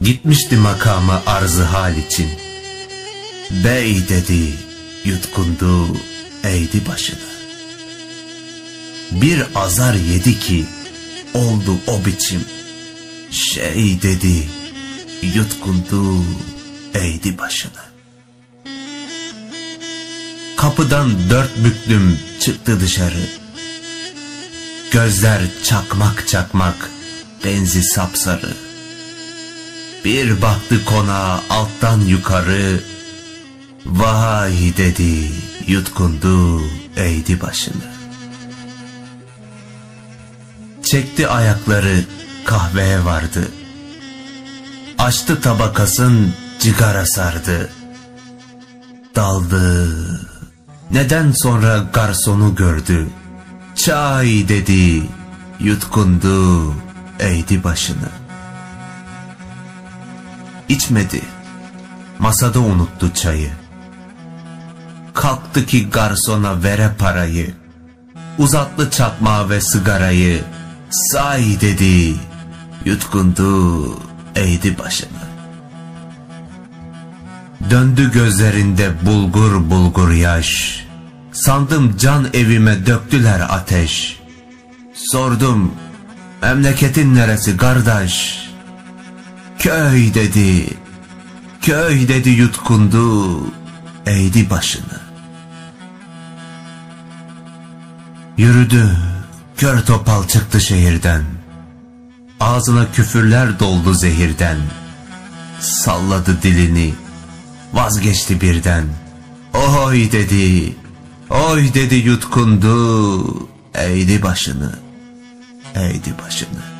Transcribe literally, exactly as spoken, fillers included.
Gitmişti makamı arzı hal için. Bey dedi, yutkundu, eğdi başını. Bir azar yedi ki oldu o biçim. Şey dedi, yutkundu, eğdi başını. Kapıdan dört büklüm çıktı dışarı. Gözler çakmak çakmak, benzi sapsarı. Bir baktı konağa alttan yukarı. Vay dedi, yutkundu, eğdi başını. Çekti ayakları, kahveye vardı. Açtı tabakasın, cigara sardı. Daldı. Neden sonra garsonu gördü. Çay dedi, yutkundu, eğdi başını. İçmedi, masada unuttu çayı. Kalktı ki garsona vere parayı. Uzattı çakmağı ve sigarayı. Say dedi, yutkundu, eğdi başını. Döndü gözlerinde bulgur bulgur yaş. Sandım can evime döktüler ateş. Sordum, memleketin neresi kardeş? Köy dedi, köy dedi, yutkundu, eğdi başını. Yürüdü, kör topal çıktı şehirden. Ağzına küfürler doldu zehirden. Salladı dilini, vazgeçti birden. Oy dedi, oy dedi, yutkundu, eğdi başını, eğdi başını.